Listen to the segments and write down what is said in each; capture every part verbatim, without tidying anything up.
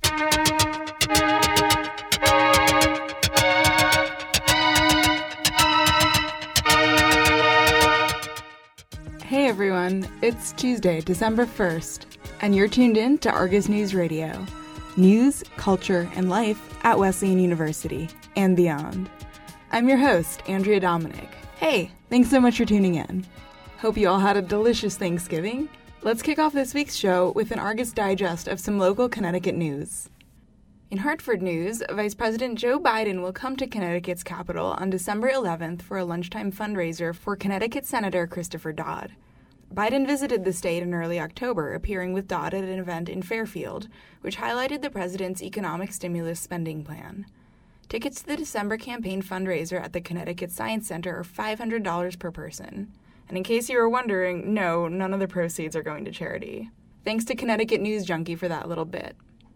Hey everyone, it's Tuesday, December first, and you're tuned in to Argus News Radio. News, culture, and life at Wesleyan University and beyond. I'm your host, Andrea Dominic. Hey, thanks so much for tuning in. Hope you all had a delicious Thanksgiving. Let's kick off this week's show with an Argus digest of some local Connecticut news. In Hartford news, Vice President Joe Biden will come to Connecticut's capital on December eleventh for a lunchtime fundraiser for Connecticut Senator Christopher Dodd. Biden visited the state in early October, appearing with Dodd at an event in Fairfield, which highlighted the president's economic stimulus spending plan. Tickets to the December campaign fundraiser at the Connecticut Science Center are five hundred dollars per person. And in case you were wondering, no, none of the proceeds are going to charity. Thanks to Connecticut News Junkie for that little bit.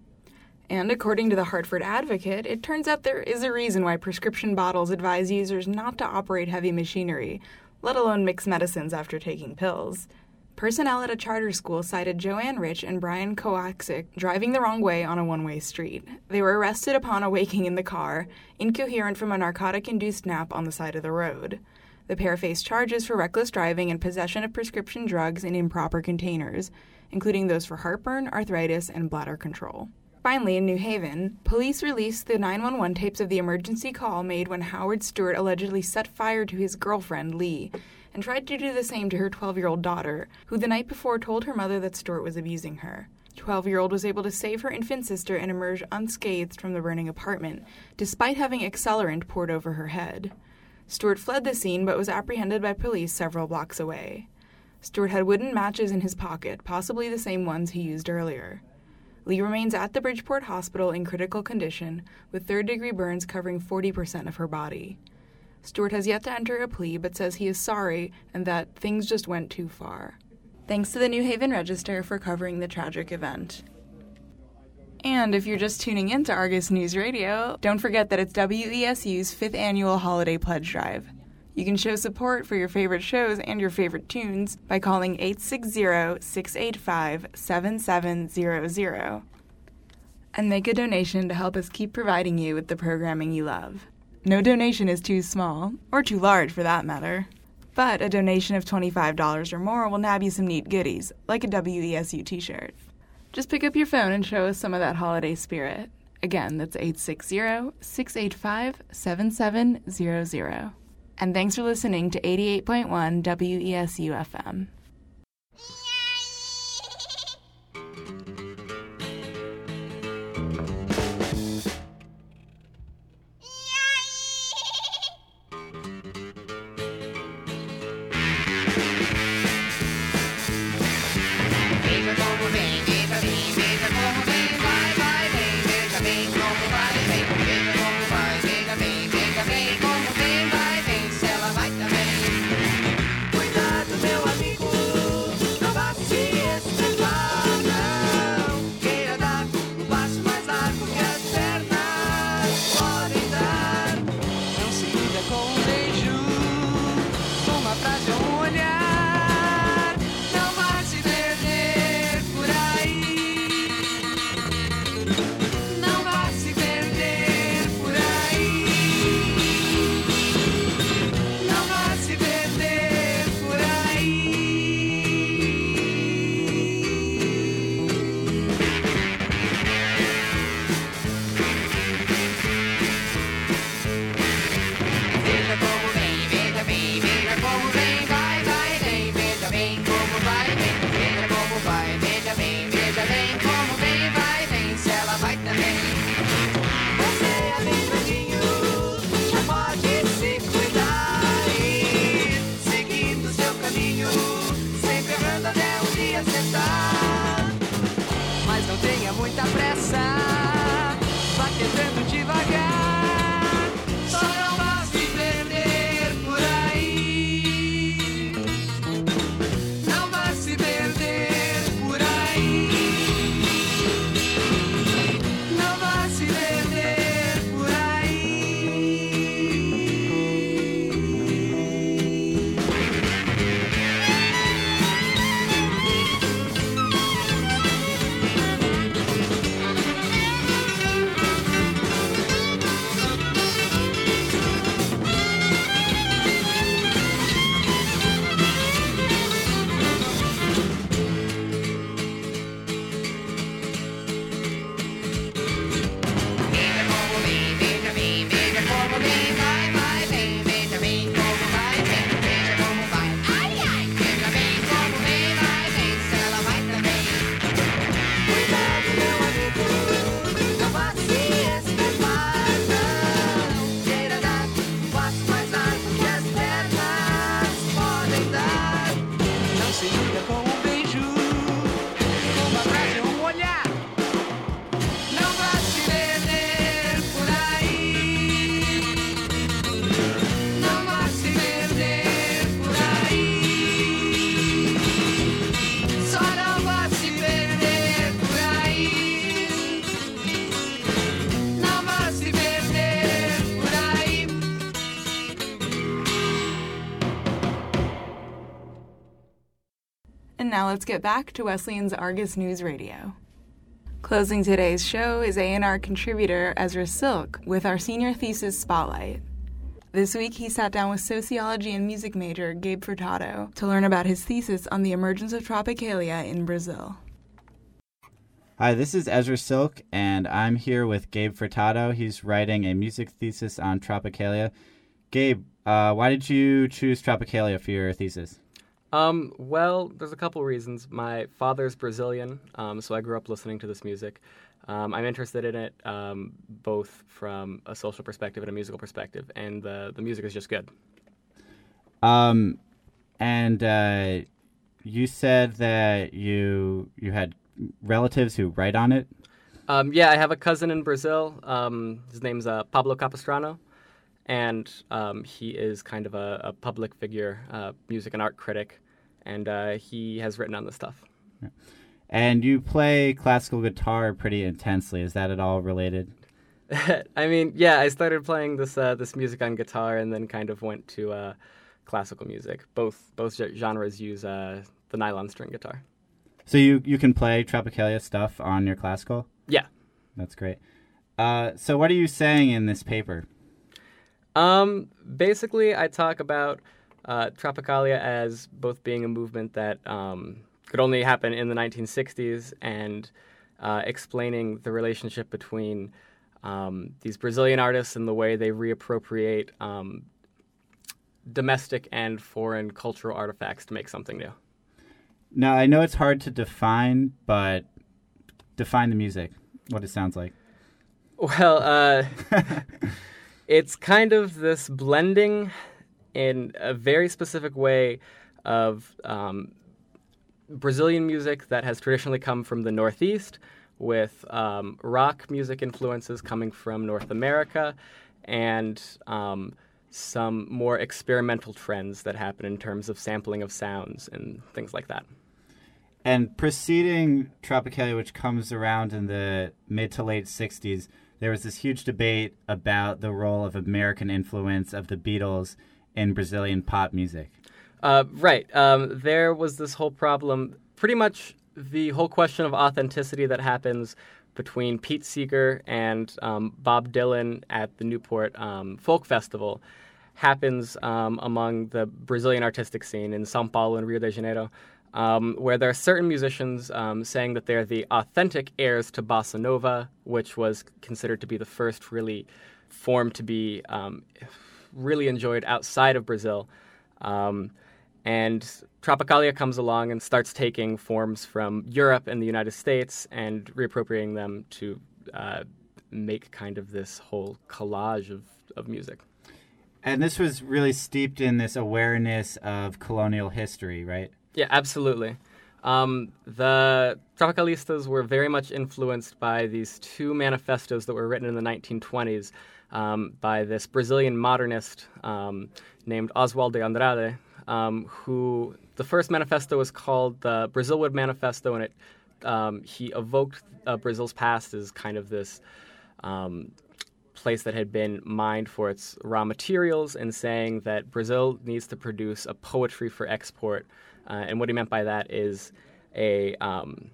And according to the Hartford Advocate, it turns out there is a reason why prescription bottles advise users not to operate heavy machinery, let alone mix medicines after taking pills. Personnel at a charter school cited Joanne Rich and Brian Kowaczyk driving the wrong way on a one-way street. They were arrested upon awaking in the car, incoherent from a narcotic-induced nap on the side of the road. The pair faced charges for reckless driving and possession of prescription drugs in improper containers, including those for heartburn, arthritis, and bladder control. Finally, in New Haven, police released the nine one one tapes of the emergency call made when Howard Stewart allegedly set fire to his girlfriend, Lee, and tried to do the same to her twelve-year-old daughter, who the night before told her mother that Stewart was abusing her. twelve-year-old was able to save her infant sister and emerge unscathed from the burning apartment, despite having accelerant poured over her head. Stewart fled the scene but was apprehended by police several blocks away. Stewart had wooden matches in his pocket, possibly the same ones he used earlier. Lee remains at the Bridgeport Hospital in critical condition, with third-degree burns covering forty percent of her body. Stewart has yet to enter a plea, but says he is sorry and that things just went too far. Thanks to the New Haven Register for covering the tragic event. And if you're just tuning in to Argus News Radio, don't forget that it's W E S U's fifth annual Holiday Pledge Drive. You can show support for your favorite shows and your favorite tunes by calling eight six zero, six eight five, seven seven zero zero and make a donation to help us keep providing you with the programming you love. No donation is too small, or too large for that matter, but a donation of twenty-five dollars or more will nab you some neat goodies, like a W E S U t-shirt. Just pick up your phone and show us some of that holiday spirit. Again, that's eight six zero, six eight five, seven seven zero zero. And thanks for listening to eighty-eight point one W E S U F M. Não vá se perder. And now let's get back to Wesleyan's Argus News Radio. Closing today's show is A and R contributor Ezra Silk with our senior thesis spotlight. This week, he sat down with sociology and music major Gabe Furtado to learn about his thesis on the emergence of Tropicalia in Brazil. Hi, this is Ezra Silk, and I'm here with Gabe Furtado. He's writing a music thesis on Tropicalia. Gabe, uh, why did you choose Tropicalia for your thesis? Um, well, there's a couple reasons. My father's Brazilian, um, so I grew up listening to this music. Um, I'm interested in it um, both from a social perspective and a musical perspective, and the, the music is just good. Um, and uh, you said that you you had relatives who write on it? Um, yeah, I have a cousin in Brazil. Um, his name's uh, Pablo Capistrano, and um, he is kind of a, a public figure, uh, music and art critic, and uh, he has written on this stuff. Yeah. And you play classical guitar pretty intensely. Is that at all related? I mean, yeah, I started playing this uh, this music on guitar and then kind of went to uh, classical music. Both both genres use uh, the nylon string guitar. So you, you can play Tropicalia stuff on your classical? Yeah. That's great. Uh, so what are you saying in this paper? Um, basically, I talk about uh, Tropicalia as both being a movement that um, could only happen in the nineteen sixties and uh, explaining the relationship between um, these Brazilian artists and the way they reappropriate um, domestic and foreign cultural artifacts to make something new. Now, I know it's hard to define, but define the music, what it sounds like. Well, uh, it's kind of this blending in a very specific way of um, Brazilian music that has traditionally come from the Northeast, with um, rock music influences coming from North America, and um, some more experimental trends that happen in terms of sampling of sounds and things like that. And preceding Tropicalia, which comes around in the mid to late sixties, there was this huge debate about the role of American influence of the Beatles in Brazilian pop music. Uh, right. Um, there was this whole problem, pretty much the whole question of authenticity that happens between Pete Seeger and um, Bob Dylan at the Newport um, Folk Festival happens um, among the Brazilian artistic scene in São Paulo and Rio de Janeiro, um, where there are certain musicians um, saying that they're the authentic heirs to bossa nova, which was considered to be the first really form to be um, really enjoyed outside of Brazil. Um, and Tropicalia comes along and starts taking forms from Europe and the United States and reappropriating them to uh, make kind of this whole collage of, of music. And this was really steeped in this awareness of colonial history, right? Yeah, absolutely. Um, the Tropicalistas were very much influenced by these two manifestos that were written in the nineteen twenties um, by this Brazilian modernist um, named Oswald de Andrade, um, who the first manifesto was called the Brazilwood Manifesto, and it um, he evoked uh, Brazil's past as kind of this um, place that had been mined for its raw materials, and saying that Brazil needs to produce a poetry for export. Uh, and what he meant by that is a um,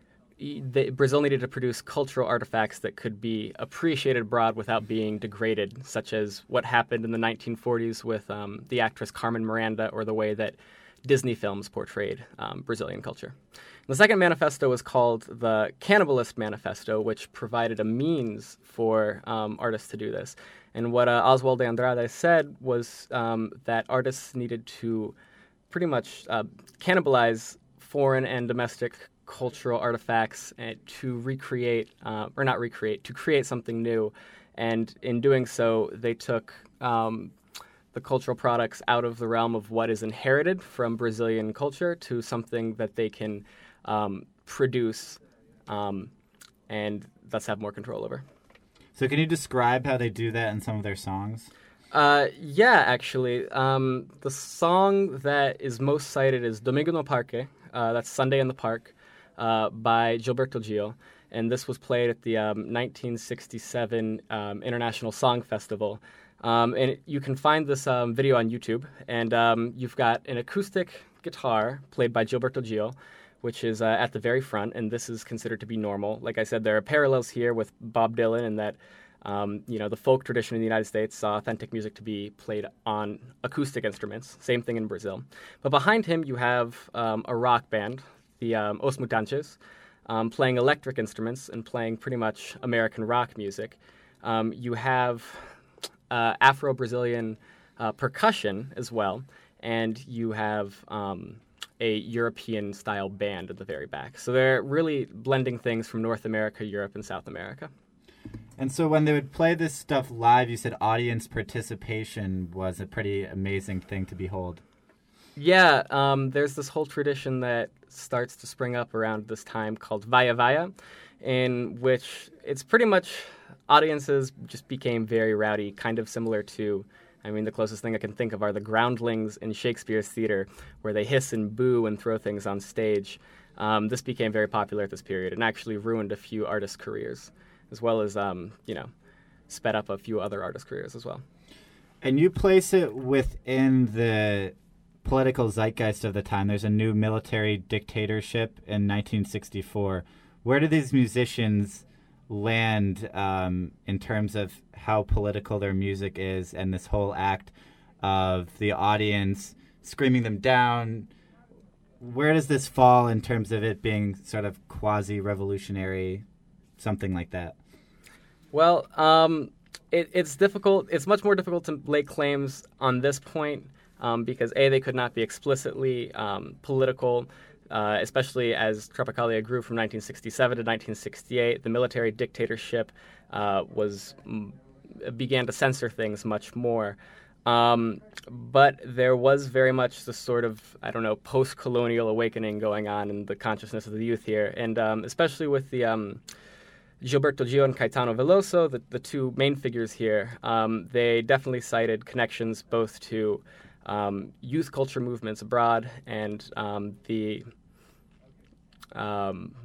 the, Brazil needed to produce cultural artifacts that could be appreciated abroad without being degraded, such as what happened in the nineteen forties with um, the actress Carmen Miranda, or the way that Disney films portrayed um, Brazilian culture. The second manifesto was called the Cannibalist Manifesto, which provided a means for um, artists to do this. And what uh, Oswald de Andrade said was um, that artists needed to pretty much uh, cannibalize foreign and domestic cultural artifacts and to recreate, uh, or not recreate, to create something new. And in doing so, they took um, the cultural products out of the realm of what is inherited from Brazilian culture to something that they can um, produce um, and thus have more control over. So can you describe how they do that in some of their songs? Uh, yeah, actually. Um, the song that is most cited is Domingo no Parque, uh, that's Sunday in the Park, uh, by Gilberto Gil. And this was played at the um, nineteen sixty-seven um, International Song Festival. Um, and it, you can find this um, video on YouTube. And um, you've got an acoustic guitar played by Gilberto Gil, which is uh, at the very front, and this is considered to be normal. Like I said, there are parallels here with Bob Dylan in that, um, you know, the folk tradition in the United States saw authentic music to be played on acoustic instruments. Same thing in Brazil. But behind him, you have um, a rock band, the um, Os Mutantes, um, playing electric instruments and playing pretty much American rock music. Um, you have uh, Afro-Brazilian uh, percussion as well, and you have um, a European-style band at the very back. So they're really blending things from North America, Europe, and South America. And so when they would play this stuff live, you said audience participation was a pretty amazing thing to behold. Yeah, um, there's this whole tradition that starts to spring up around this time called Vaya Vaya, in which it's pretty much audiences just became very rowdy, kind of similar to, I mean, the closest thing I can think of are the groundlings in Shakespeare's theater, where they hiss and boo and throw things on stage. Um, this became very popular at this period and actually ruined a few artists' careers, as well as, um, you know, sped up a few other artists' careers as well. And you place it within the political zeitgeist of the time. There's a new military dictatorship in nineteen sixty-four. Where do these musicians land um, in terms of how political their music is and this whole act of the audience screaming them down? Where does this fall in terms of it being sort of quasi-revolutionary, something like that? Well, um, it, it's difficult. It's much more difficult to lay claims on this point um, because, A, they could not be explicitly um, political, uh, especially as Tropicalia grew from nineteen sixty-seven to nineteen sixty-eight. The military dictatorship uh, was began to censor things much more. Um, but there was very much the sort of, I don't know, post-colonial awakening going on in the consciousness of the youth here, and um, especially with the um, Gilberto Gil and Caetano Veloso, the, the two main figures here, um, they definitely cited connections both to um, youth culture movements abroad and um, the um,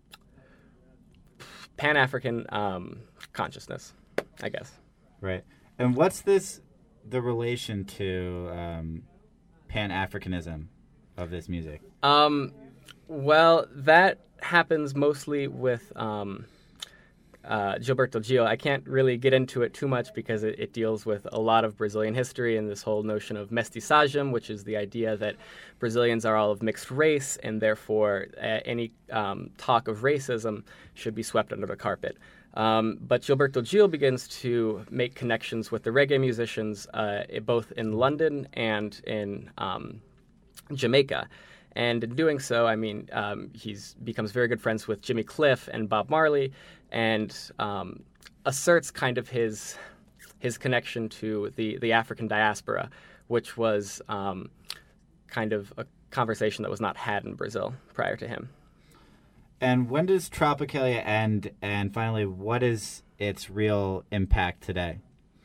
Pan-African um, consciousness, I guess. Right. And what's this, the relation to um, Pan-Africanism of this music? Um, well, that happens mostly with um, uh, Gilberto Gil. I can't really get into it too much because it, it deals with a lot of Brazilian history and this whole notion of mestiçagem, which is the idea that Brazilians are all of mixed race, and therefore uh, any um, talk of racism should be swept under the carpet. Um, but Gilberto Gil begins to make connections with the reggae musicians uh, both in London and in um, Jamaica. And in doing so, I mean, um, he's becomes very good friends with Jimmy Cliff and Bob Marley, and um, asserts kind of his his connection to the, the African diaspora, which was um, kind of a conversation that was not had in Brazil prior to him. And when does Tropicalia end? And finally, what is its real impact today?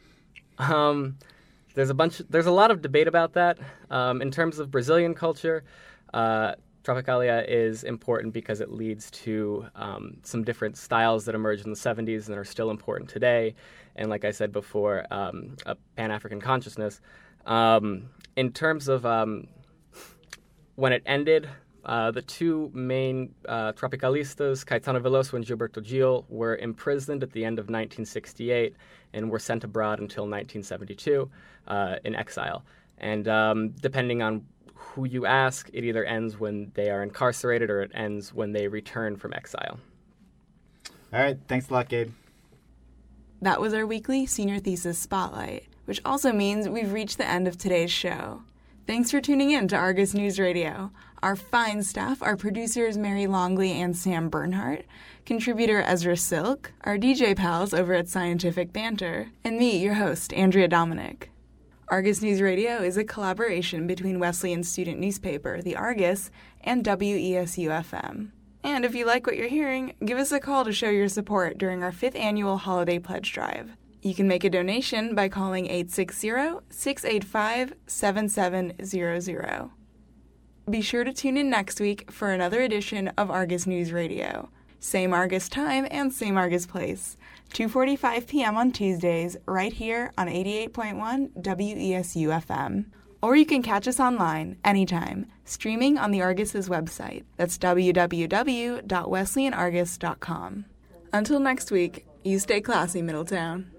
Um, there's a bunch. There's a lot of debate about that. Um, in terms of Brazilian culture, uh, Tropicalia is important because it leads to um, some different styles that emerged in the seventies and are still important today. And like I said before, um, a Pan-African consciousness. Um, in terms of um, when it ended, Uh, the two main uh, tropicalistas, Caetano Veloso and Gilberto Gil, were imprisoned at the end of nineteen sixty-eight and were sent abroad until nineteen seventy-two uh, in exile. And um, depending on who you ask, it either ends when they are incarcerated or it ends when they return from exile. All right. Thanks a lot, Gabe. That was our weekly Senior Thesis Spotlight, which also means we've reached the end of today's show. Thanks for tuning in to Argus News Radio. Our fine staff are producers Mary Longley and Sam Bernhardt, contributor Ezra Silk, our D J pals over at Scientific Banter, and me, your host, Andrea Dominic. Argus News Radio is a collaboration between Wesleyan student newspaper, The Argus, and W E S U F M. And if you like what you're hearing, give us a call to show your support during our fifth annual Holiday Pledge Drive. You can make a donation by calling eight six zero, six eight five, seven seven zero zero. Be sure to tune in next week for another edition of Argus News Radio. Same Argus time and same Argus place. two forty-five p.m. on Tuesdays, right here on eighty-eight point one W E S U F M. Or you can catch us online anytime, streaming on the Argus's website. That's w w w dot wesleyan argus dot com. Until next week, you stay classy, Middletown.